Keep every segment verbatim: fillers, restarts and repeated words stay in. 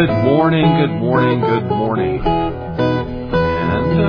Good morning, good morning, good morning. And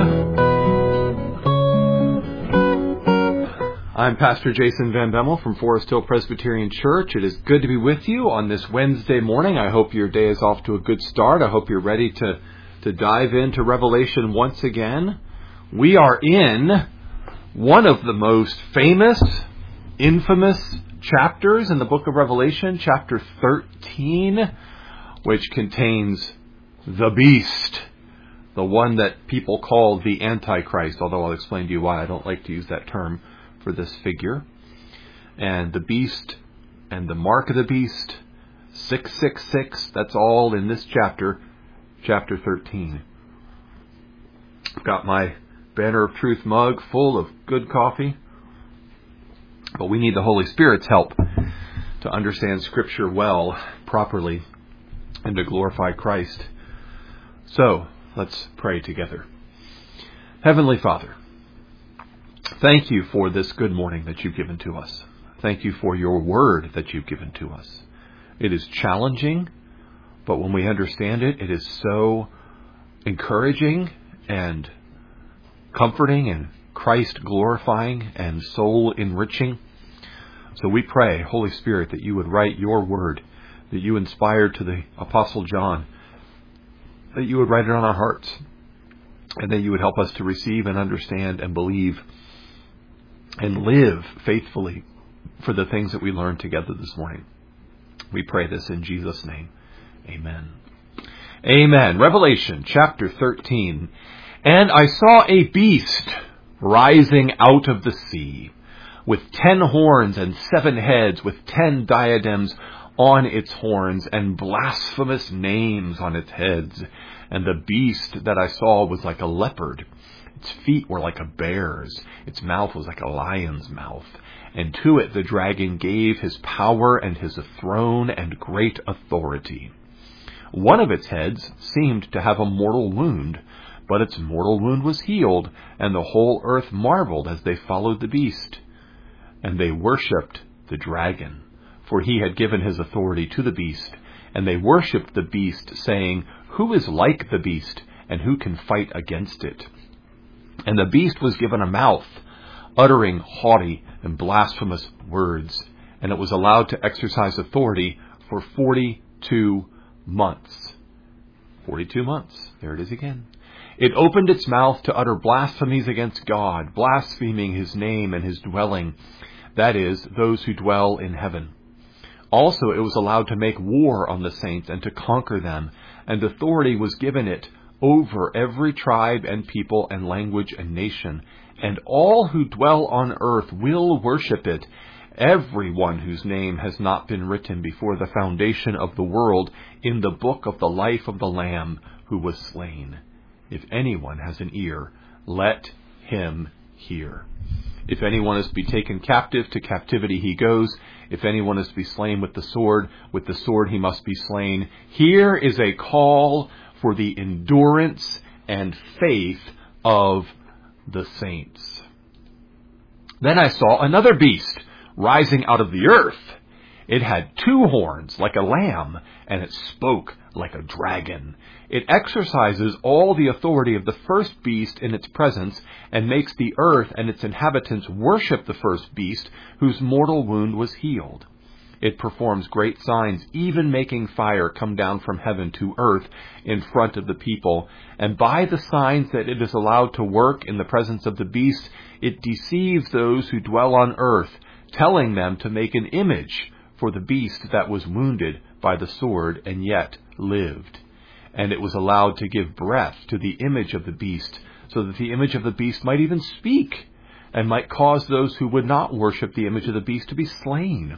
uh, I'm Pastor Jason Van Bemmel from Forest Hill Presbyterian Church. It is good to be with you on this Wednesday morning. I hope your day is off to a good start. I hope you're ready to, to dive into Revelation once again. We are in one of the most famous, infamous chapters in the book of Revelation, chapter thirteen, which contains the beast, the one that people call the Antichrist, although I'll explain to you why I don't like to use that term for this figure. And the beast and the mark of the beast, six six six, that's all in this chapter, chapter thirteen. I've got my Banner of Truth mug full of good coffee, but we need the Holy Spirit's help to understand Scripture well, properly, and to glorify Christ. So, let's pray together. Heavenly Father, thank you for this good morning that you've given to us. Thank you for your word that you've given to us. It is challenging, but when we understand it, it is so encouraging and comforting and Christ glorifying and soul enriching. So we pray, Holy Spirit, that you would write your word that you inspired to the Apostle John, that you would write it on our hearts, and that you would help us to receive and understand and believe and live faithfully for the things that we learned together this morning. We pray this in Jesus' name. Amen. Amen. Revelation chapter thirteen. And I saw a beast rising out of the sea, with ten horns and seven heads, with ten diadems on its horns, and blasphemous names on its heads. And the beast that I saw was like a leopard. Its feet were like a bear's. Its mouth was like a lion's mouth. And to it the dragon gave his power and his throne and great authority. One of its heads seemed to have a mortal wound, but its mortal wound was healed, and the whole earth marveled as they followed the beast. And they worshipped the dragon, for he had given his authority to the beast. And they worshipped the beast, saying, Who is like the beast, and who can fight against it? And the beast was given a mouth, uttering haughty and blasphemous words. And it was allowed to exercise authority for forty-two months. forty-two months. There it is again. It opened its mouth to utter blasphemies against God, blaspheming his name and his dwelling, that is, those who dwell in heaven. Also, it was allowed to make war on the saints and to conquer them, and authority was given it over every tribe and people and language and nation. And all who dwell on earth will worship it, everyone whose name has not been written before the foundation of the world in the book of the life of the Lamb who was slain. If anyone has an ear, let him hear. If anyone is to be taken captive, to captivity he goes. If anyone is to be slain with the sword, with the sword he must be slain. Here is a call for the endurance and faith of the saints. Then I saw another beast rising out of the earth. It had two horns like a lamb, and it spoke like a dragon. It exercises all the authority of the first beast in its presence, and makes the earth and its inhabitants worship the first beast, whose mortal wound was healed. It performs great signs, even making fire come down from heaven to earth in front of the people. And by the signs that it is allowed to work in the presence of the beast, it deceives those who dwell on earth, telling them to make an image for the beast that was wounded by the sword and yet lived. And it was allowed to give breath to the image of the beast, so that the image of the beast might even speak, and might cause those who would not worship the image of the beast to be slain.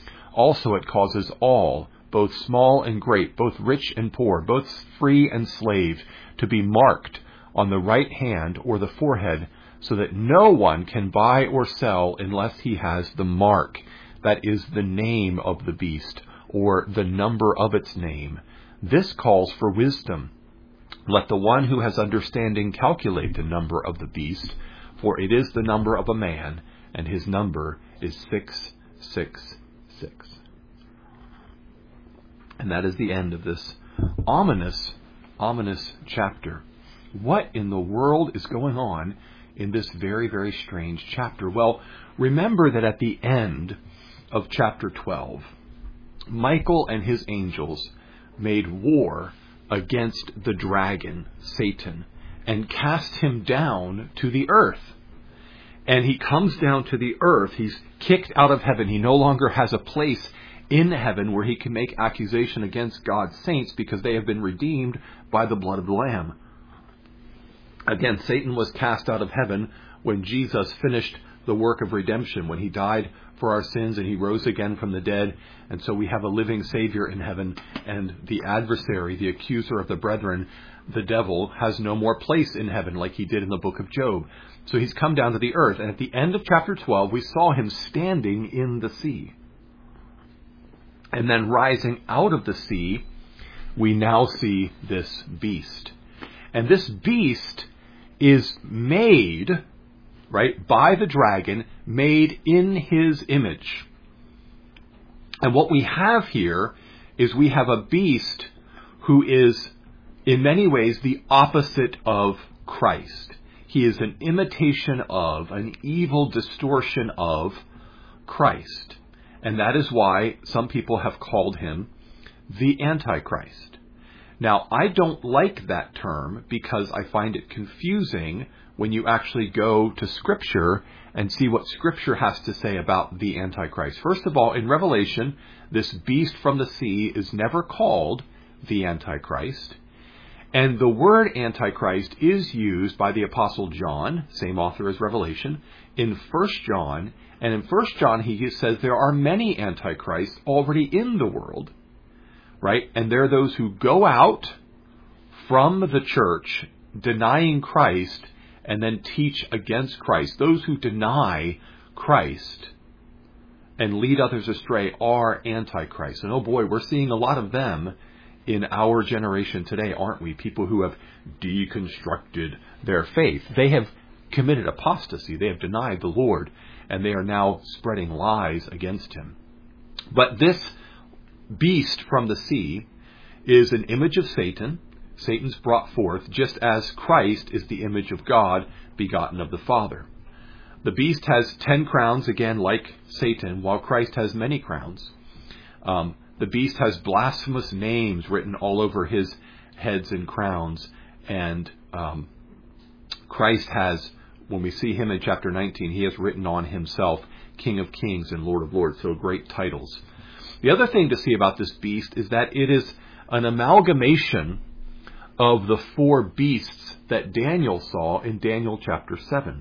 Also it causes all, both small and great, both rich and poor, both free and slave, to be marked on the right hand or the forehead, so that no one can buy or sell unless he has the mark, that is the name of the beast, or the number of its name. This calls for wisdom. Let the one who has understanding calculate the number of the beast, for it is the number of a man, and his number is six six six. And that is the end of this ominous, ominous chapter. What in the world is going on in this very, very strange chapter? Well, remember that at the end of chapter twelve, Michael and his angels made war against the dragon, Satan, and cast him down to the earth. And he comes down to the earth. He's kicked out of heaven. He no longer has a place in heaven where he can make accusation against God's saints because they have been redeemed by the blood of the Lamb. Again, Satan was cast out of heaven when Jesus finished the work of redemption, when he died for our sins and he rose again from the dead. And so we have a living Savior in heaven, and the adversary, the accuser of the brethren, the devil, has no more place in heaven like he did in the book of Job. So he's come down to the earth. And at the end of chapter twelve, we saw him standing in the sea. And then rising out of the sea, we now see this beast. And this beast is made, right, by the dragon, made in his image. And what we have here is we have a beast who is, in many ways, the opposite of Christ. He is an imitation of, an evil distortion of Christ. And that is why some people have called him the Antichrist. Now, I don't like that term because I find it confusing when you actually go to Scripture and see what Scripture has to say about the Antichrist. First of all, in Revelation, this beast from the sea is never called the Antichrist. And the word Antichrist is used by the Apostle John, same author as Revelation, in First John. And in First John, he says there are many Antichrists already in the world, right? And there are those who go out from the church denying Christ and then teach against Christ. Those who deny Christ and lead others astray are Antichrists. And oh boy, we're seeing a lot of them in our generation today, aren't we? People who have deconstructed their faith. They have committed apostasy. They have denied the Lord, and they are now spreading lies against him. But this beast from the sea is an image of Satan. Satan's brought forth, just as Christ is the image of God, begotten of the Father. The beast has ten crowns, again, like Satan, while Christ has many crowns. Um, the beast has blasphemous names written all over his heads and crowns. And um, Christ has, when we see him in chapter nineteen, he has written on himself King of Kings and Lord of Lords, so great titles. The other thing to see about this beast is that it is an amalgamation of the four beasts that Daniel saw in Daniel chapter seven.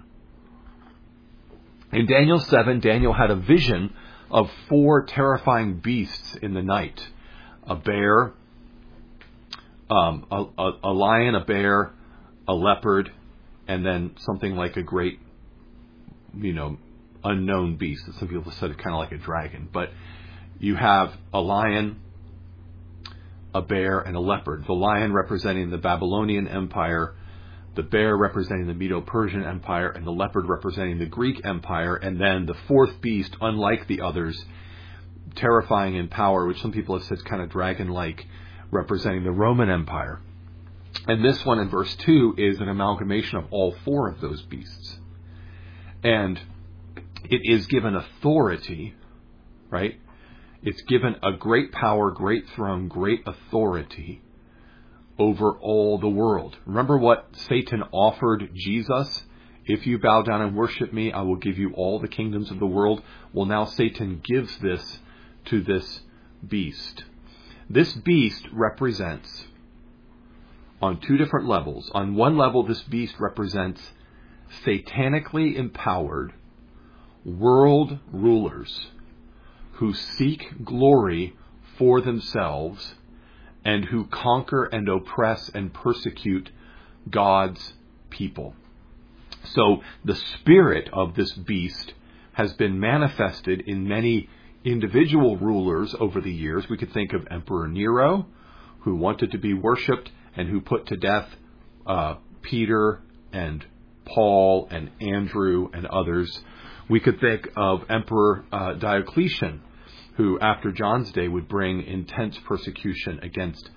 In Daniel seven, Daniel had a vision of four terrifying beasts in the night. A bear, um, a, a, a lion, a bear, a leopard, and then something like a great, you know, unknown beast. Some people said it kind of like a dragon. But you have a lion, a bear, and a leopard. The lion representing the Babylonian Empire, the bear representing the Medo-Persian Empire, and the leopard representing the Greek Empire. And then the fourth beast, unlike the others, terrifying in power, which some people have said is kind of dragon-like, representing the Roman Empire. And this one in verse two is an amalgamation of all four of those beasts. And it is given authority, right? It's given a great power, great throne, great authority over all the world. Remember what Satan offered Jesus? If you bow down and worship me, I will give you all the kingdoms of the world. Well, now Satan gives this to this beast. This beast represents, on two different levels. On one level, this beast represents satanically empowered world rulers who seek glory for themselves and who conquer and oppress and persecute God's people. So the spirit of this beast has been manifested in many individual rulers over the years. We could think of Emperor Nero, who wanted to be worshipped and who put to death uh, Peter and Paul and Andrew and others. We could think of Emperor uh, Diocletian, who after John's day would bring intense persecution against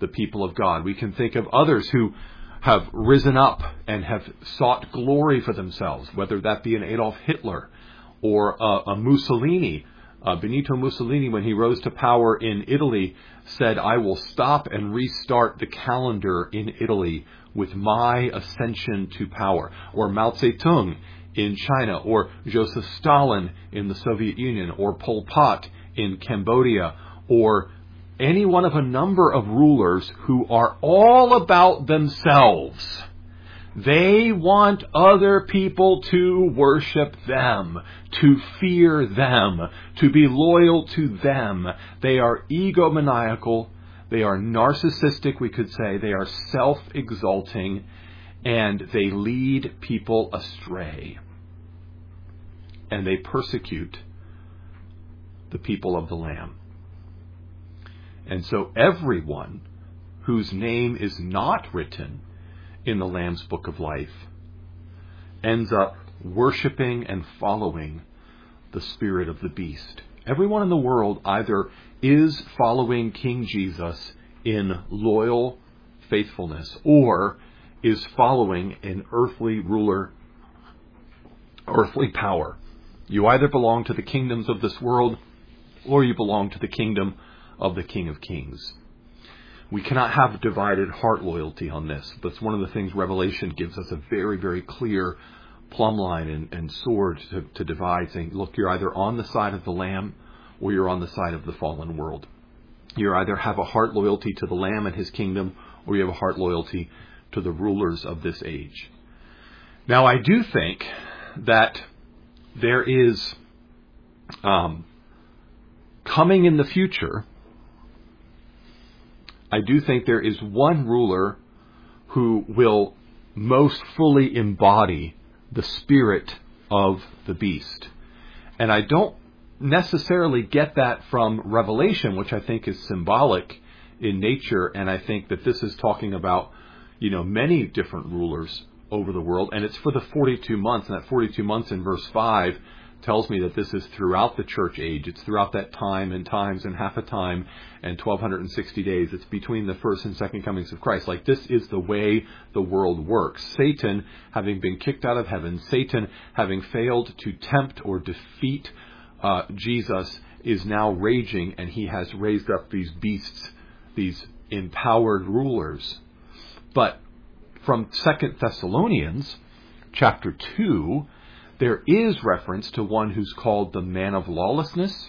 the people of God. We can think of others who have risen up and have sought glory for themselves, whether that be an Adolf Hitler or a, a Mussolini. Uh, Benito Mussolini, when he rose to power in Italy, said, "I will stop and restart the calendar in Italy with my ascension to power." Or Mao Zedong in China, or Joseph Stalin in the Soviet Union, or Pol Pot in Cambodia, or any one of a number of rulers who are all about themselves. They want other people to worship them, to fear them, to be loyal to them. They are egomaniacal. They are narcissistic, we could say. They are self-exalting, and they lead people astray. And they persecute the people of the Lamb. And so everyone whose name is not written in the Lamb's Book of Life ends up worshiping and following the spirit of the beast. Everyone in the world either is following King Jesus in loyal faithfulness or is following an earthly ruler, earthly power. You either belong to the kingdoms of this world or you belong to the kingdom of the King of Kings. We cannot have divided heart loyalty on this. That's one of the things Revelation gives us, a very, very clear plumb line and, and sword to, to divide, saying, look, you're either on the side of the Lamb or you're on the side of the fallen world. You either have a heart loyalty to the Lamb and his kingdom, or you have a heart loyalty to the rulers of this age. Now, I do think that there is um, coming in the future, I do think there is one ruler who will most fully embody the spirit of the beast. And I don't necessarily get that from Revelation, which I think is symbolic in nature. And I think that this is talking about, you know, many different rulers over the world. And it's for the forty-two months. And that forty-two months in verse five tells me that this is throughout the church age. It's throughout that time and times and half a time and twelve sixty days. It's between the first and second comings of Christ. Like, this is the way the world works. Satan, having been kicked out of heaven, Satan having failed to tempt or defeat uh, Jesus, is now raging, and he has raised up these beasts, these empowered rulers. But from Second Thessalonians chapter two, there is reference to one who's called the man of lawlessness.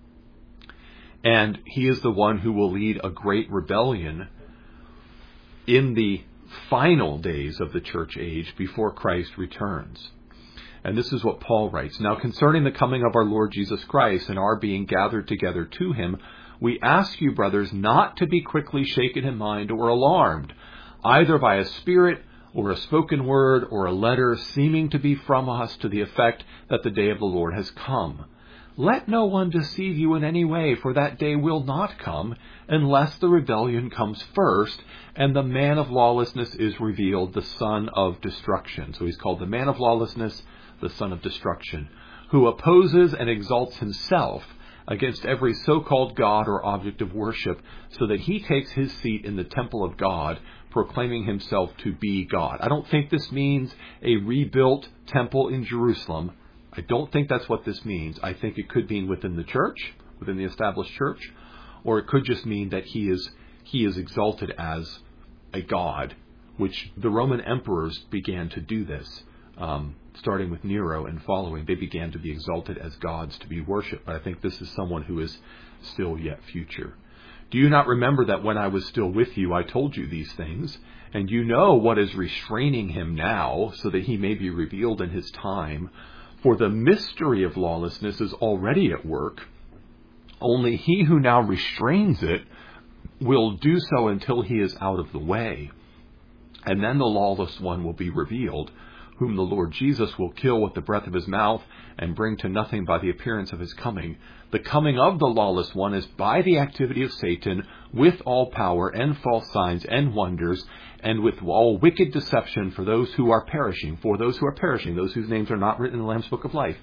And he is the one who will lead a great rebellion in the final days of the church age before Christ returns. And this is what Paul writes. Now, concerning the coming of our Lord Jesus Christ and our being gathered together to him, we ask you, brothers, not to be quickly shaken in mind or alarmed, either by a spirit or a spoken word or a letter seeming to be from us, to the effect that the day of the Lord has come. Let no one deceive you in any way, for that day will not come unless the rebellion comes first and the man of lawlessness is revealed, the son of destruction. So he's called the man of lawlessness, the son of destruction, who opposes and exalts himself against every so-called God or object of worship, so that he takes his seat in the temple of God, proclaiming himself to be God. I don't think this means a rebuilt temple in Jerusalem. I don't think that's what this means. I think it could mean within the church, within the established church, or it could just mean that he is he is exalted as a god, which the Roman emperors began to do this, um, starting with Nero and following. They began to be exalted as gods to be worshipped. But I think this is someone who is still yet future. Do you not remember that when I was still with you, I told you these things? And you know what is restraining him now, so that he may be revealed in his time. For the mystery of lawlessness is already at work. Only he who now restrains it will do so until he is out of the way. And then the lawless one will be revealed, whom the Lord Jesus will kill with the breath of his mouth and bring to nothing by the appearance of his coming. The coming of the lawless one is by the activity of Satan, with all power and false signs and wonders, and with all wicked deception for those who are perishing, for those who are perishing, those whose names are not written in the Lamb's Book of Life,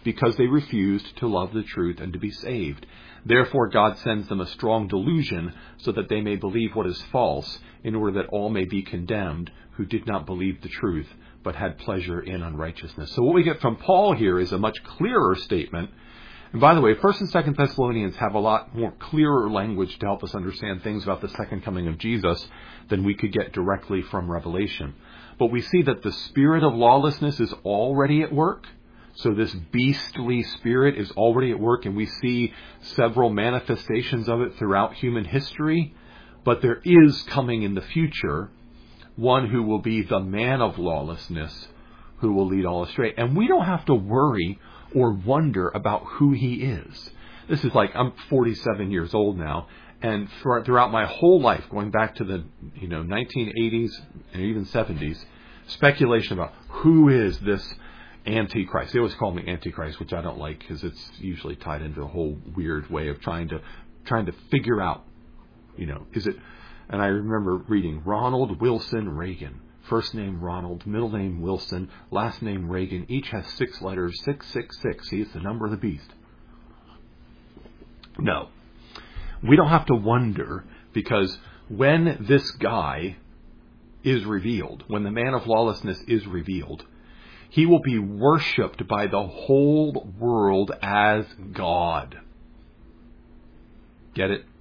because they refused to love the truth and to be saved. Therefore, God sends them a strong delusion so that they may believe what is false, in order that all may be condemned who did not believe the truth, but had pleasure in unrighteousness. So what we get from Paul here is a much clearer statement. And by the way, First and Second Thessalonians have a lot more clearer language to help us understand things about the second coming of Jesus than we could get directly from Revelation. But we see that the spirit of lawlessness is already at work. So this beastly spirit is already at work, and we see several manifestations of it throughout human history. But there is coming in the future one who will be the man of lawlessness, who will lead all astray. And we don't have to worry or wonder about who he is. This is like, I'm forty-seven years old now, and for, throughout my whole life, going back to the you know nineteen eighties and even seventies, speculation about who is this Antichrist. They always call me Antichrist, which I don't like because it's usually tied into a whole weird way of trying to trying to figure out, you know, is it? And I remember reading Ronald Wilson Reagan. First name Ronald, middle name Wilson, last name Reagan. Each has six letters, six six six. See, it's the number of the beast. No, we don't have to wonder, because when this guy is revealed, when the man of lawlessness is revealed, he will be worshipped by the whole world as God. Get it?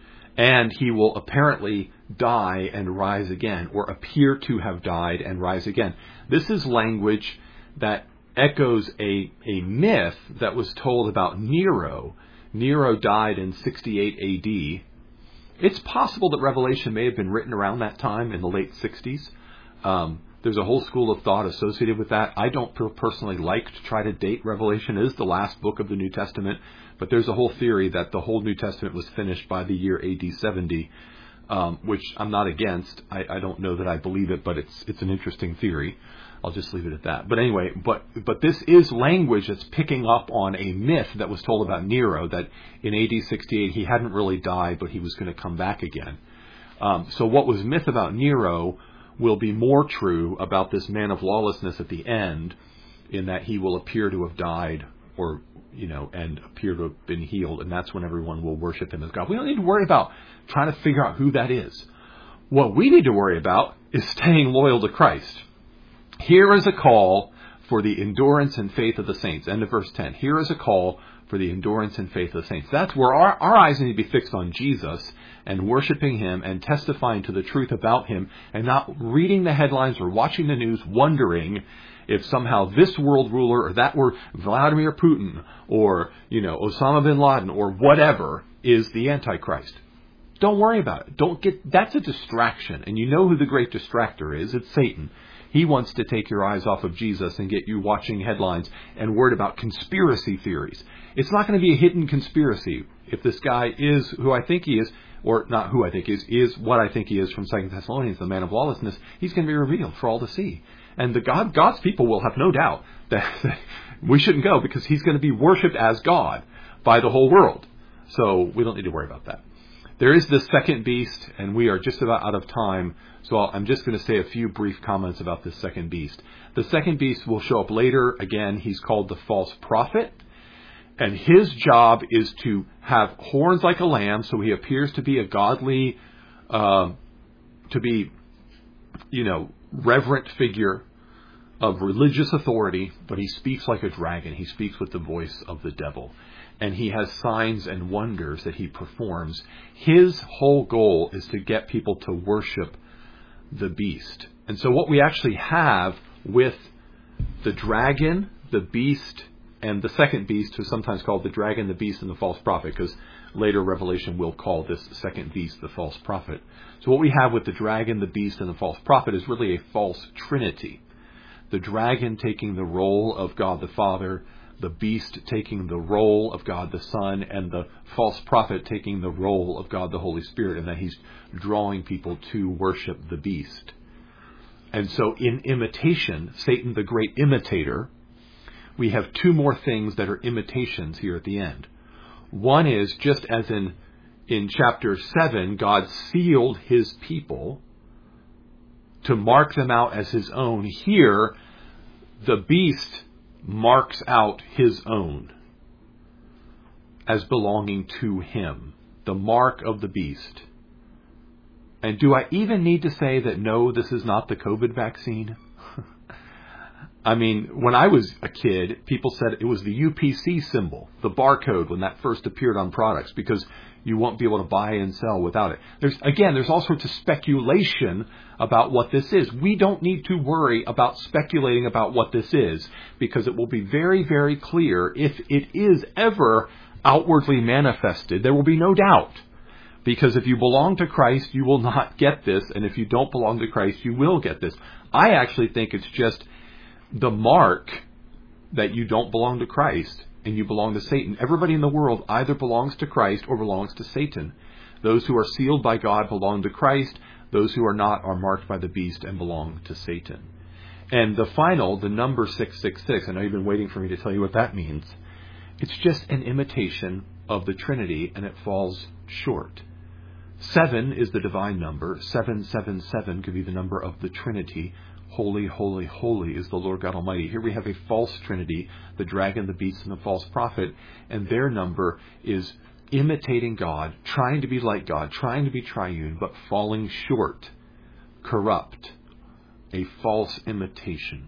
And he will apparently die and rise again, or appear to have died and rise again. This is language that echoes a, a myth that was told about Nero. Nero died in sixty-eight A D. It's possible that Revelation may have been written around that time in the late sixties. Um, there's a whole school of thought associated with that. I don't personally like to try to date Revelation. It is the last book of the New Testament, but there's a whole theory that the whole New Testament was finished by the year A D seventy, um, which I'm not against. I, I don't know that I believe it, but it's it's an interesting theory. I'll just leave it at that. But anyway, but but this is language that's picking up on a myth that was told about Nero, that in A D sixty-eight he hadn't really died, but he was going to come back again. Um, so what was myth about Nero will be more true about this man of lawlessness at the end, in that he will appear to have died, or, you know, and appear to have been healed, and that's when everyone will worship him as God. We don't need to worry about trying to figure out who that is. What we need to worry about is staying loyal to Christ. Here is a call for the endurance and faith of the saints. End of verse ten. Here is a call for the endurance and faith of the saints. That's where our, our eyes need to be fixed on Jesus and worshiping him and testifying to the truth about him, and not reading the headlines or watching the news wondering if somehow this world ruler or that were Vladimir Putin or, you know, Osama bin Laden or whatever is the Antichrist. Don't worry about it. Don't get, that's a distraction. And you know who the great distractor is. It's Satan. He wants to take your eyes off of Jesus and get you watching headlines and worried about conspiracy theories. It's not going to be a hidden conspiracy. If this guy is who I think he is, or not who I think he is, is what I think he is from Second Thessalonians, the man of lawlessness, he's going to be revealed for all to see. And the God, God's people will have no doubt that we shouldn't go, because he's going to be worshipped as God by the whole world. So we don't need to worry about that. There is this second beast, and we are just about out of time, so I'm just going to say a few brief comments about this second beast. The second beast will show up later. Again, he's called the false prophet, and his job is to have horns like a lamb, so he appears to be a godly, uh, to be, you know, reverent figure of religious authority, but he speaks like a dragon. He speaks with the voice of the devil. And he has signs and wonders that he performs. His whole goal is to get people to worship the beast. And so what we actually have with the dragon, the beast, and the second beast, who's sometimes called the dragon, the beast, and the false prophet, because later Revelation will call this second beast the false prophet. So what we have with the dragon, the beast, and the false prophet is really a false trinity. The dragon taking the role of God the Father, the beast taking the role of God the Son, and the false prophet taking the role of God the Holy Spirit, and that he's drawing people to worship the beast. And so in imitation, Satan the great imitator, we have two more things that are imitations here at the end. One is, just as in, in chapter seven, God sealed his people to mark them out as his own. Here, the beast marks out his own as belonging to him, the mark of the beast. And do I even need to say that, no, this is not the COVID vaccine? I mean, when I was a kid, people said it was the U P C symbol, the barcode, when that first appeared on products, because you won't be able to buy and sell without it. There's, again, there's all sorts of speculation about what this is. We don't need to worry about speculating about what this is, because it will be very, very clear if it is ever outwardly manifested. There will be no doubt. Because if you belong to Christ, you will not get this. And if you don't belong to Christ, you will get this. I actually think it's just the mark that you don't belong to Christ and you belong to Satan. Everybody in the world either belongs to Christ or belongs to Satan. Those who are sealed by God belong to Christ. Those who are not are marked by the beast and belong to Satan. And the final, the number six six six, I know you've been waiting for me to tell you what that means. It's just an imitation of the Trinity, and it falls short. Seven is the divine number. Seven, seven, seven could be the number of the Trinity. Holy, holy, holy is the Lord God Almighty. Here we have a false Trinity, the dragon, the beast, and the false prophet, and their number is imitating God, trying to be like God, trying to be triune, but falling short, corrupt, a false imitation.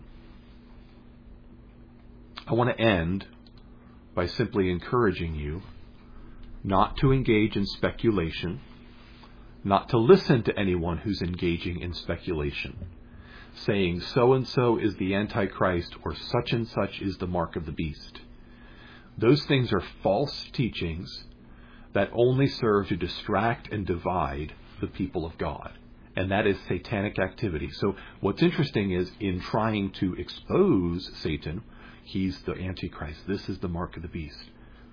I want to end by simply encouraging you not to engage in speculation, not to listen to anyone who's engaging in speculation, saying so-and-so is the Antichrist or such and such is the mark of the beast. Those things are false teachings that only serve to distract and divide the people of God. And that is satanic activity. So what's interesting is in trying to expose Satan, he's the Antichrist, this is the mark of the beast.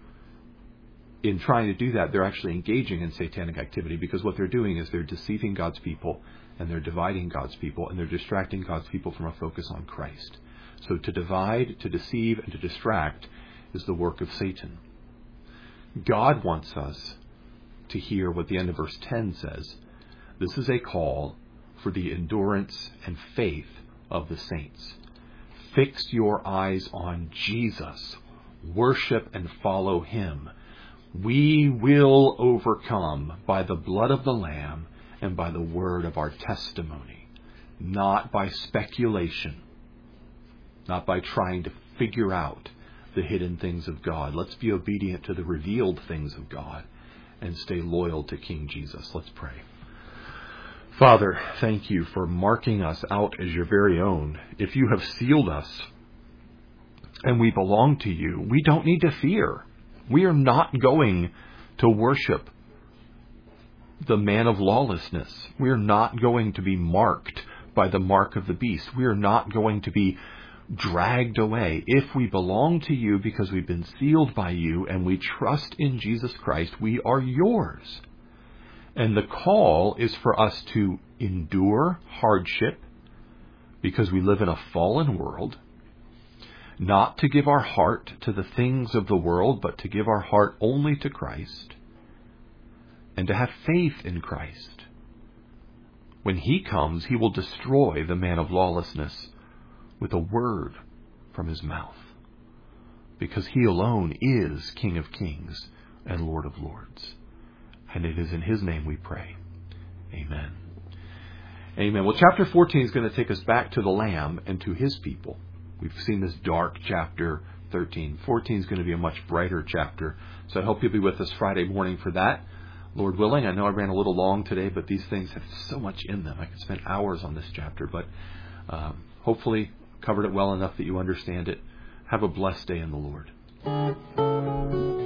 In trying to do that, they're actually engaging in satanic activity, because what they're doing is they're deceiving God's people, and they're dividing God's people, and they're distracting God's people from a focus on Christ. So to divide, to deceive, and to distract is the work of Satan. God wants us to hear what the end of verse ten says. This is a call for the endurance and faith of the saints. Fix your eyes on Jesus. Worship and follow him. We will overcome by the blood of the Lamb and by the word of our testimony, not by speculation, not by trying to figure out the hidden things of God. Let's be obedient to the revealed things of God and stay loyal to King Jesus. Let's pray. Father, thank you for marking us out as your very own. If you have sealed us and we belong to you, we don't need to fear. We are not going to worship the man of lawlessness. We are not going to be marked by the mark of the beast. We are not going to be dragged away. If we belong to you because we've been sealed by you and we trust in Jesus Christ, we are yours. And the call is for us to endure hardship because we live in a fallen world, not to give our heart to the things of the world, but to give our heart only to Christ, and to have faith in Christ. When he comes, he will destroy the man of lawlessness with a word from his mouth, because he alone is King of kings and Lord of lords. And it is in his name we pray. Amen. Amen. Well, chapter fourteen is going to take us back to the Lamb and to his people. We've seen this dark chapter thirteen. fourteen is going to be a much brighter chapter. So I hope you'll be with us Friday morning for that. Lord willing, I know I ran a little long today, but these things have so much in them. I could spend hours on this chapter, but um, hopefully covered it well enough that you understand it. Have a blessed day in the Lord.